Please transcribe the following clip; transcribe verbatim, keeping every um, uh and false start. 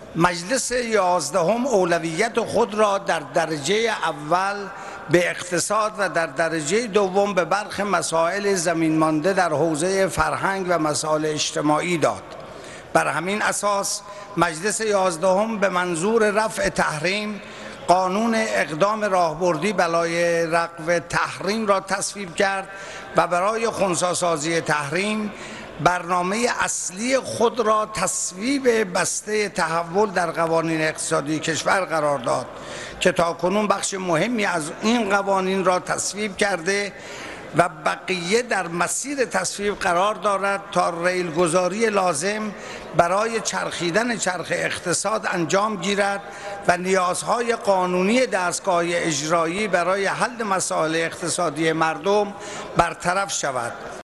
مجلس یازدهم اولویت خود را در درجه اول به اقتصاد و در درجه دوم به برخی مسائل زمین مانده در حوزه فرهنگ و مسائل اجتماعی داد. بر همین اساس مجلس یازدهم به منظور رفع تحریم قانون اقدام راهبردی برای رفع تحریم را تصویب کرد و برای خنثی‌سازی تحریم برنامه اصلی خود را تصویب بسته تحول در قوانین اقتصادی کشور قرار داد که تاکنون بخش مهمی از این قوانین را تصویب کرده و بقیه در مسیر تصویب قرار دارد تا ریلگذاری لازم برای چرخیدن چرخ اقتصاد انجام گیرد و نیازهای قانونی دستگاه اجرایی برای حل مسائل اقتصادی مردم برطرف شود.